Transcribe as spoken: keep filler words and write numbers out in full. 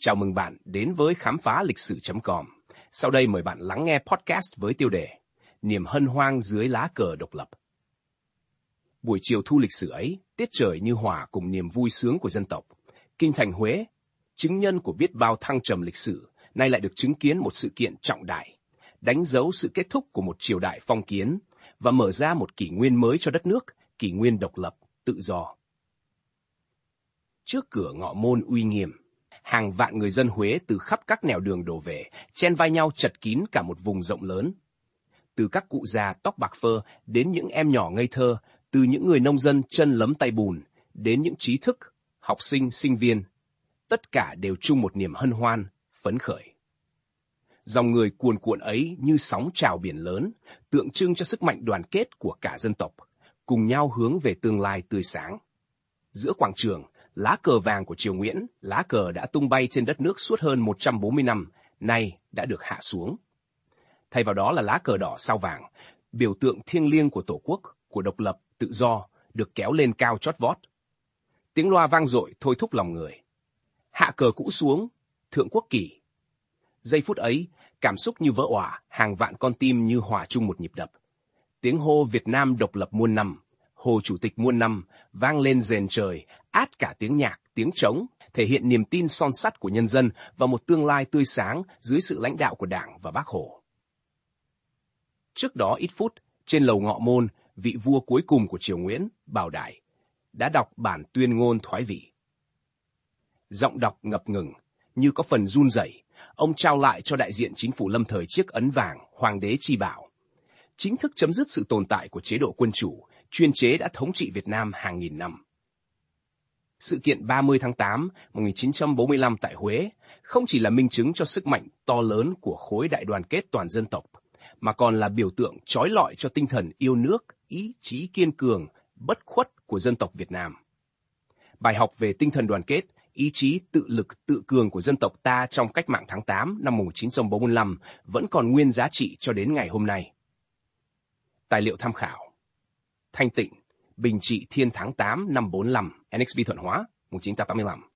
Chào mừng bạn đến với khám phá lịch sử chấm com. Sau đây mời bạn lắng nghe podcast với tiêu đề Niềm hân hoang dưới lá cờ độc lập. Buổi chiều thu lịch sử ấy, tiết trời như hòa cùng niềm vui sướng của dân tộc. Kinh thành Huế, chứng nhân của biết bao thăng trầm lịch sử, nay lại được chứng kiến một sự kiện trọng đại, đánh dấu sự kết thúc của một triều đại phong kiến và mở ra một kỷ nguyên mới cho đất nước, kỷ nguyên độc lập, tự do. Trước cửa ngọ môn uy nghiêm, hàng vạn người dân Huế từ khắp các nẻo đường đổ về, chen vai nhau chật kín cả một vùng rộng lớn. Từ các cụ già tóc bạc phơ đến những em nhỏ ngây thơ, từ những người nông dân chân lấm tay bùn đến những trí thức, học sinh, sinh viên, tất cả đều chung một niềm hân hoan, phấn khởi. Dòng người cuồn cuộn ấy như sóng trào biển lớn, tượng trưng cho sức mạnh đoàn kết của cả dân tộc, cùng nhau hướng về tương lai tươi sáng. Giữa quảng trường, lá cờ vàng của triều Nguyễn, lá cờ đã tung bay trên đất nước suốt hơn một trăm bốn mươi năm, nay đã được hạ xuống. Thay vào đó là lá cờ đỏ sao vàng, biểu tượng thiêng liêng của Tổ quốc, của độc lập, tự do, được kéo lên cao chót vót. Tiếng loa vang dội thôi thúc lòng người. Hạ cờ cũ xuống, thượng quốc kỷ. Giây phút ấy, cảm xúc như vỡ òa, hàng vạn con tim như hòa chung một nhịp đập. Tiếng hô Việt Nam độc lập muôn năm, Hồ Chủ tịch muôn năm, vang lên rền trời, át cả tiếng nhạc, tiếng trống, thể hiện niềm tin son sắt của nhân dân vào một tương lai tươi sáng dưới sự lãnh đạo của Đảng và Bác Hồ. Trước đó ít phút, trên lầu ngọ môn, vị vua cuối cùng của triều Nguyễn, Bảo Đại, đã đọc bản tuyên ngôn thoái vị. Giọng đọc ngập ngừng, như có phần run rẩy, ông trao lại cho đại diện chính phủ lâm thời chiếc ấn vàng Hoàng đế chi bảo, chính thức chấm dứt sự tồn tại của chế độ quân chủ, chuyên chế đã thống trị Việt Nam hàng nghìn năm. Sự kiện ba mươi tháng tám năm một nghìn chín trăm bốn mươi lăm tại Huế không chỉ là minh chứng cho sức mạnh to lớn của khối đại đoàn kết toàn dân tộc, mà còn là biểu tượng trói lọi cho tinh thần yêu nước, ý chí kiên cường, bất khuất của dân tộc Việt Nam. Bài học về tinh thần đoàn kết, ý chí tự lực tự cường của dân tộc ta trong cách mạng tháng tám năm một nghìn chín trăm bốn mươi lăm vẫn còn nguyên giá trị cho đến ngày hôm nay. Tài liệu tham khảo: Thanh Tịnh, Bình trị Thiên tháng tám năm bốn lăm, en ích pê Thuận hóa, một nghìn chín trăm tám mươi lăm.